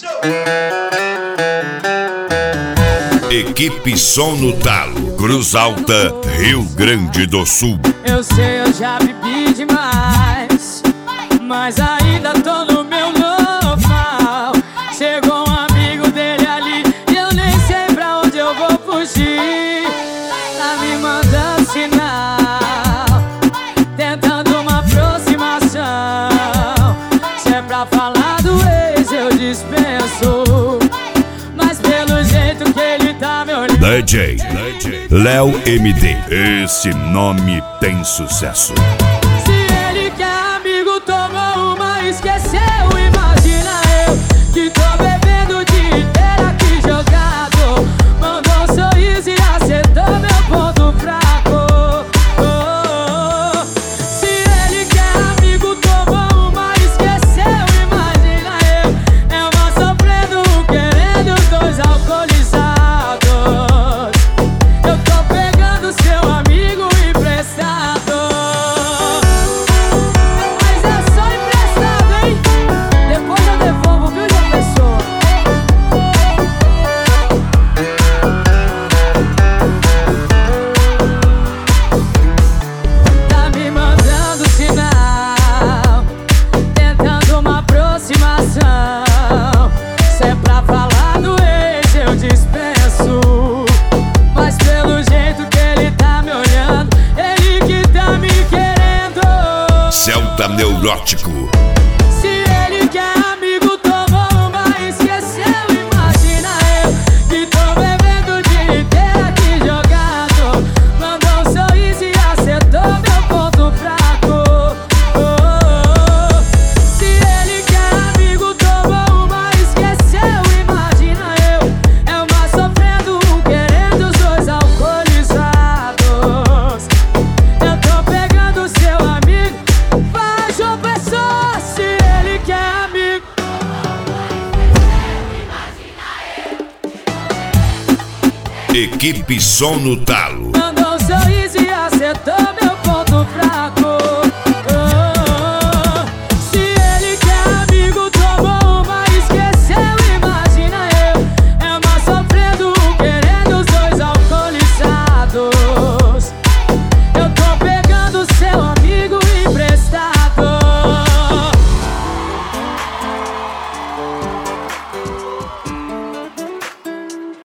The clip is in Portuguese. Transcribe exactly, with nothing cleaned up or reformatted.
Equipe Som no Talo, Cruz Alta, Rio Grande do Sul. Eu sei, eu já bebi demais, mas ainda tô no meu normal. Chegou um amigo dele ali e eu nem sei pra onde eu vou fugir. Tá me mandando sinal, tentando uma aproximação. Se é pra falar do ex eu dispenso, mas pelo jeito que ele tá me olhando. D J Léo M D, esse nome tem sucesso. Se ele que é amigo tomou uma e esqueceu, imagina eu que tô bebendo o dia inteiro aqui jogado. Mandou um sorriso e acertou meu ponto fraco. Oh, oh, oh. Se ele que é amigo tomou uma e esqueceu, imagina eu, é uma sofrendo, um querendo, os dois alcoolizados. Eu tô pegando seu amigo emprestado, mas é só emprestado, hein? Depois eu devolvo, viu, João Pessoa? Tá me mandando sinal, tentando uma aproximação. Se é pra falar do ex eu dispenso, mas pelo jeito que ele tá me olhando, ele que tá me querendo. Celta Neurótico. Se ele que é amigo tomou uma e esqueceu, imagina eu que tô bebendo o dia inteiro aqui jogado. Mandou um sorriso e acertou meu ponto fraco. Oh, oh, oh. Se ele que é amigo tomou uma e esqueceu, imagina eu, é uma sofrendo, um querendo, os dois alcoolizados. Eu tô pegando seu amigo, faz uma pessoa. Se ele que é amigo, Equipe Som no Talo.